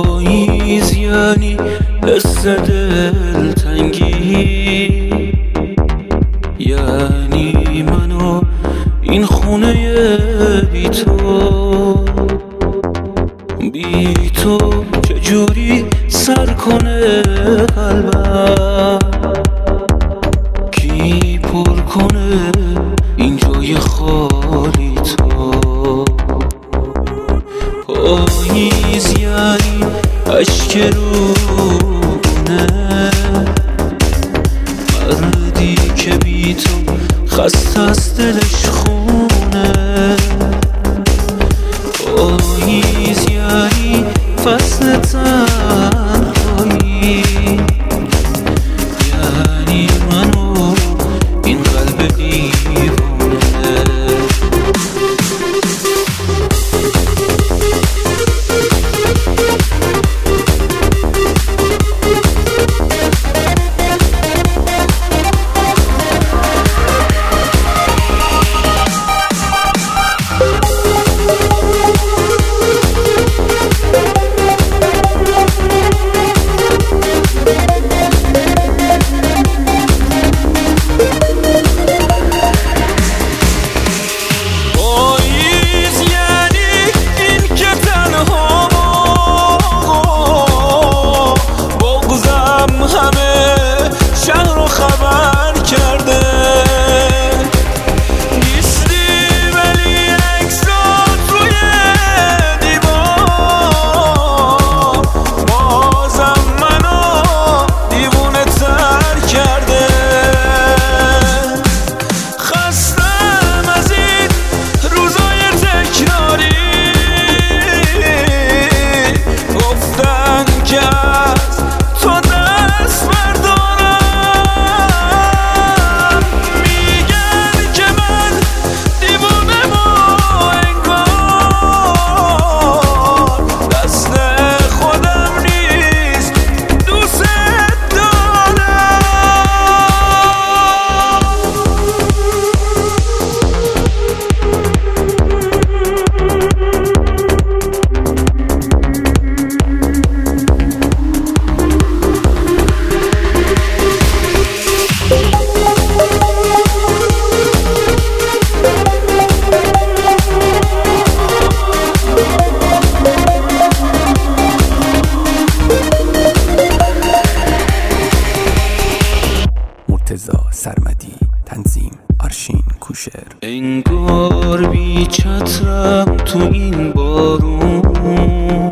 پاییز یعنی حس دلتنگی، یعنی منو این خونه بی تو چجوری سر کنه قلبم، کی پر کنه این جای خالی تو. پاییز یعنی اشک رونه، مردی که بی تو خسته از دلش خونه. پاییز یعنی فصل تنهایی، یعنی منو این قلب دیوانه. سرمدی، تنظیم آرشین کوشر. انگار بی چترم تو این بارون،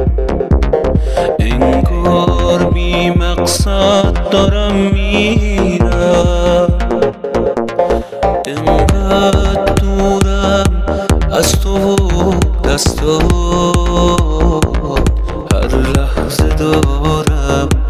انگار بی مقصد دارم میرم، انقدر دورم از تو و دستات، هر لحظه دارم